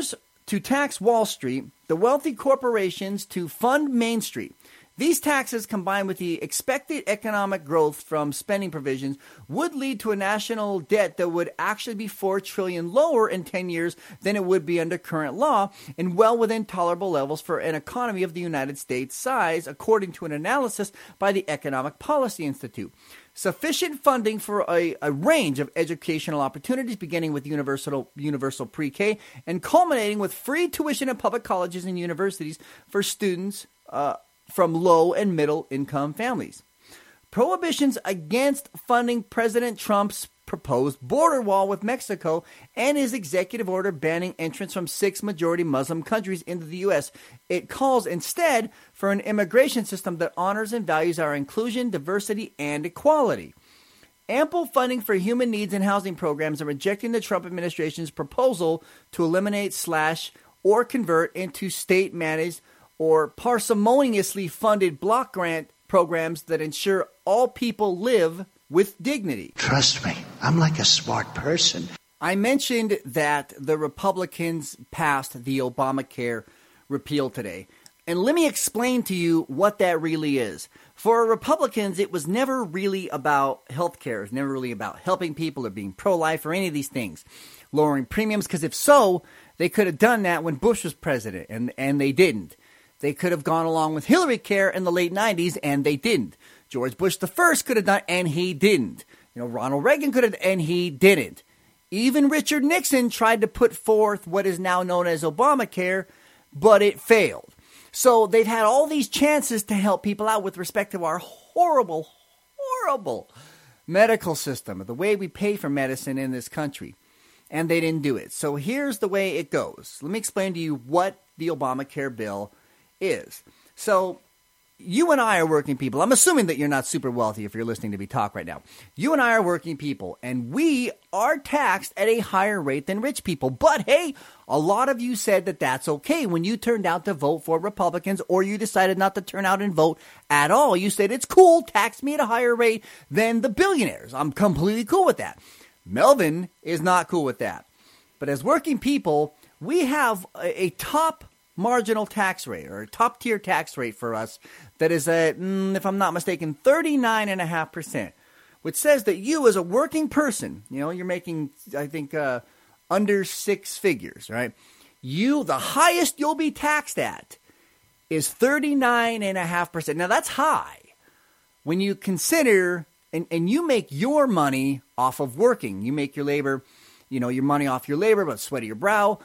to tax Wall Street, the wealthy corporations to fund Main Street. These taxes, combined with the expected economic growth from spending provisions, would lead to a national debt that would actually be four trillion dollars lower in ten years than it would be under current law, and well within tolerable levels for an economy of the United States size, according to an analysis by the Economic Policy Institute. Sufficient funding for a, a range of educational opportunities, beginning with universal universal pre-K and culminating with free tuition at public colleges and universities for students uh, from low and middle income families. Prohibitions against funding President Trump's proposed border wall with Mexico and his executive order banning entrance from six majority Muslim countries into the U S. It calls instead for an immigration system that honors and values our inclusion, diversity, and equality. Ample funding for human needs and housing programs are rejecting the Trump administration's proposal to eliminate, slash, or convert into state-managed or parsimoniously funded block grant programs that ensure all people live with dignity. Trust me, I'm like a smart person. I mentioned that the Republicans passed the Obamacare repeal today. And let me explain to you what that really is. For Republicans, it was never really about health care. It was never really about helping people or being pro-life or any of these things. Lowering premiums, because if so, they could have done that when Bush was president, and, and they didn't. They could have gone along with Hillary Care in the late nineties, and they didn't. George Bush the First could have done, and he didn't. You know, Ronald Reagan could have, and he didn't. Even Richard Nixon tried to put forth what is now known as Obamacare, but it failed. So they've had all these chances to help people out with respect to our horrible, horrible medical system, the way we pay for medicine in this country, and they didn't do it. So here's the way it goes. Let me explain to you what the Obamacare bill is. So you and I are working people. I'm assuming that you're not super wealthy if you're listening to me talk right now. You and I are working people, and we are taxed at a higher rate than rich people. But hey, a lot of you said that that's okay when you turned out to vote for Republicans, or you decided not to turn out and vote at all. You said it's cool, tax me at a higher rate than the billionaires. I'm completely cool with that. Melvin is not cool with that. But as working people, we have a, a top marginal tax rate, or a top tier tax rate for us that is, a, mm, if I'm not mistaken, thirty-nine point five percent, which says that you as a working person, you know, you're making, I think, uh, under six figures, right? You, the highest you'll be taxed at is thirty-nine point five percent. Now, that's high when you consider, and, and you make your money off of working. You make your labor, you know, your money off your labor, but sweat of your brow.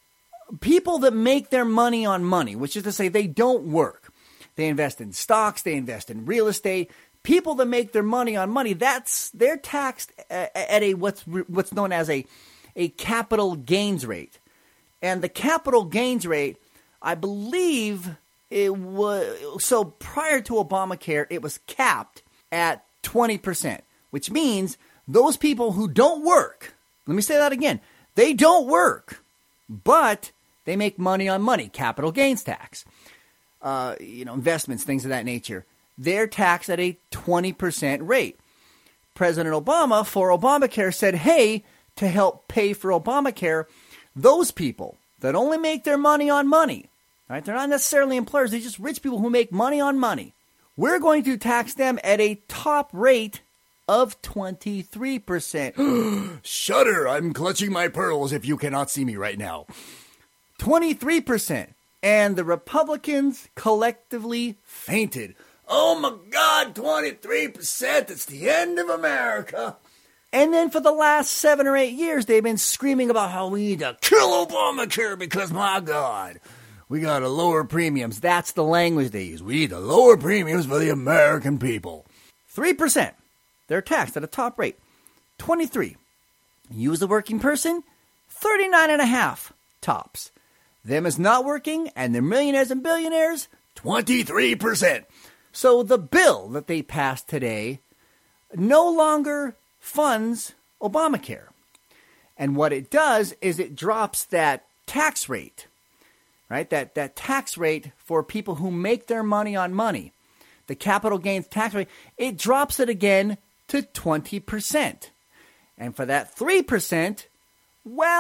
People that make their money on money, which is to say they don't work. They invest in stocks, they invest in real estate. People that make their money on money, that's they're taxed at a what's what's known as a a capital gains rate. And the capital gains rate, I believe it was, so prior to Obamacare, it was capped at twenty percent, which means those people who don't work, let me say that again, they don't work, but they make money on money, capital gains tax, uh, you know, investments, things of that nature. They're taxed at a twenty percent rate. President Obama, for Obamacare, said, hey, to help pay for Obamacare, those people that only make their money on money, right? They're not necessarily employers. They're just rich people who make money on money. We're going to tax them at a top rate of twenty-three percent. Shudder, I'm clutching my pearls if you cannot see me right now. twenty-three percent. And the Republicans collectively fainted. Oh my God, twenty-three percent. It's the end of America. And then for the last seven or eight years, they've been screaming about how we need to kill Obamacare because, my God, we got to lower premiums. That's the language they use. We need to lower premiums for the American people. three percent. They're taxed at a top rate. twenty-three. You as a working person, thirty-nine and a half tops. Them as not working and they're millionaires and billionaires, twenty-three percent. So the bill that they passed today no longer funds Obamacare. And what it does is it drops that tax rate, right? That, that tax rate for people who make their money on money, the capital gains tax rate, it drops it again to twenty percent. And for that three percent, well,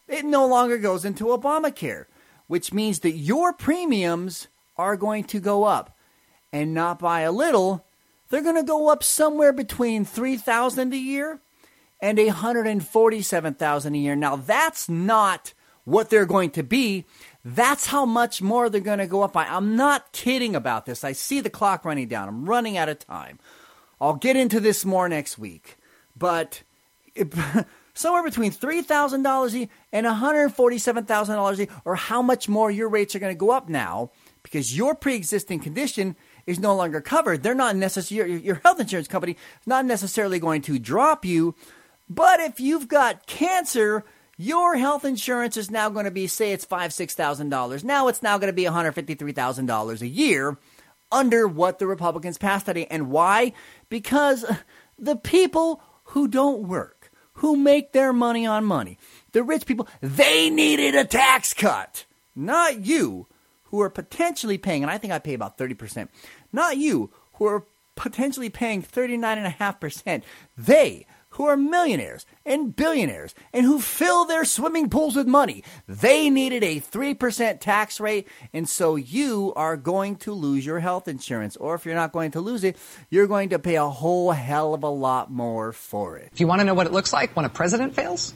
it no longer goes into Obamacare, which means that your premiums are going to go up. And not by a little. They're going to go up somewhere between three thousand dollars a year and one hundred forty-seven thousand dollars a year. Now, that's not what they're going to be. That's how much more they're going to go up by. I'm not kidding about this. I see the clock running down. I'm running out of time. I'll get into this more next week. But it, somewhere between three thousand dollars a year and one hundred forty-seven thousand dollars a year, or how much more your rates are going to go up now because your pre-existing condition is no longer covered. They're not necessarily, your, your health insurance company is not necessarily going to drop you. But if you've got cancer, your health insurance is now going to be, say it's five thousand dollars, six thousand dollars. Now it's now going to be one hundred fifty-three thousand dollars a year under what the Republicans passed today. And why? Because the people who don't work, who make their money on money, the rich people, they needed a tax cut. Not you, who are potentially paying, and I think I pay about thirty percent. Not you, who are potentially paying thirty-nine point five percent. They, who are millionaires and billionaires and who fill their swimming pools with money, they needed a three percent tax rate, and so you are going to lose your health insurance. Or if you're not going to lose it, you're going to pay a whole hell of a lot more for it. Do you want to know what it looks like when a president fails?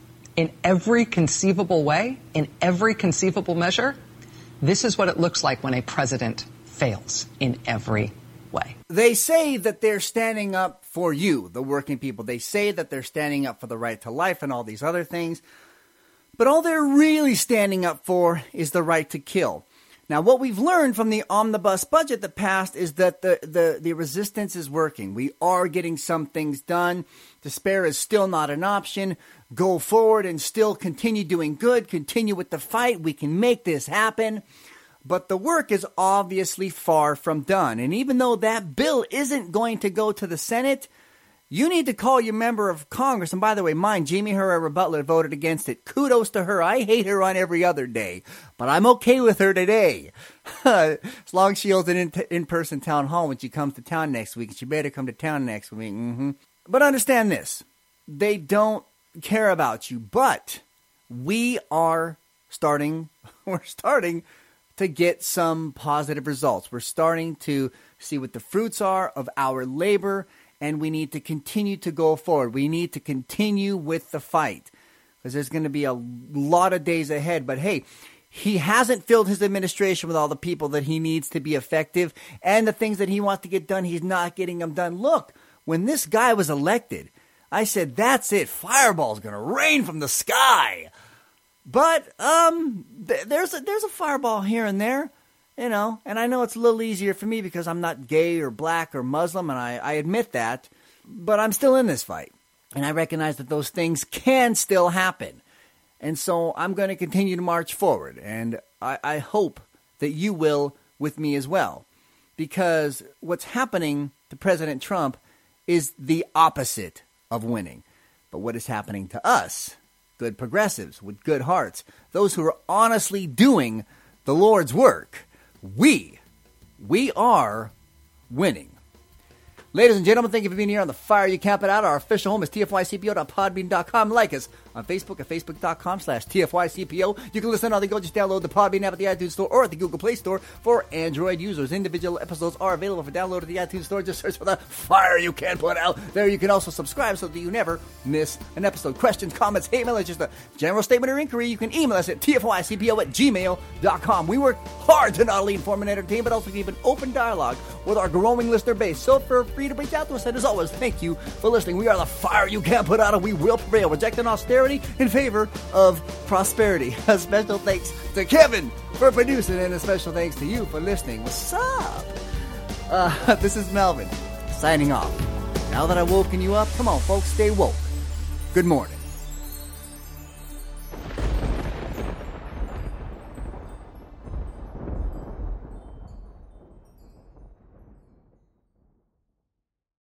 In every conceivable way, in every conceivable measure, this is what it looks like when a president fails in every way. They say that they're standing up for you, the working people. They say that they're standing up for the right to life and all these other things. But all they're really standing up for is the right to kill. Now, what we've learned from the omnibus budget that passed is that the, the, the resistance is working. We are getting some things done. Despair is still not an option. Go forward and still continue doing good. Continue with the fight. We can make this happen. But the work is obviously far from done. And even though that bill isn't going to go to the Senate, you need to call your member of Congress. And by the way, mine, Jamie Herrera Butler, voted against it. Kudos to her. I hate her on every other day, but I'm okay with her today. As long as she holds an in- in-person town hall when she comes to town next week. She better come to town next week. Mm-hmm. But understand this. They don't care about you. But we are starting, we're starting to get some positive results. We're starting to see what the fruits are of our labor, and we need to continue to go forward. We need to continue with the fight because there's going to be a lot of days ahead. But hey, he hasn't filled his administration with all the people that he needs to be effective, and the things that he wants to get done, he's not getting them done. Look, when this guy was elected, I said, that's it. Fireball's going to rain from the sky. But um, th- there's a, there's a fireball here and there, you know, and I know it's a little easier for me because I'm not gay or black or Muslim, and I, I admit that, but I'm still in this fight, and I recognize that those things can still happen, and so I'm going to continue to march forward, and I, I hope that you will with me as well, because what's happening to President Trump is the opposite of winning, but what is happening to us, good progressives with good hearts, those who are honestly doing the Lord's work, we, we are winning. Ladies and gentlemen, thank you for being here on The Fire You Can't Put Out. Our official home is T F Y C P O dot podbean dot com. Like us on Facebook at facebook dot com slash T F Y C P O. You can listen on the go. Just download the Podbean app at the iTunes Store or at the Google Play Store for Android users. Individual episodes are available for download at the iTunes Store. Just search for The Fire You Can't Put Out. There you can also subscribe so that you never miss an episode. Questions, comments, hate mail, it's just a general statement or inquiry. You can email us at T F Y C P O at gmail dot com. We work hard to not only inform and entertain, but also keep an open dialogue with our growing listener base. So feel free to reach out to us. And as always, thank you for listening. We are the fire you can't put out, and we will prevail, rejecting austerity in favor of prosperity. A special thanks to Kevin for producing, and a special thanks to you for listening. What's up? Uh, this is Melvin, signing off. Now that I've woken you up, come on, folks, stay woke. Good morning.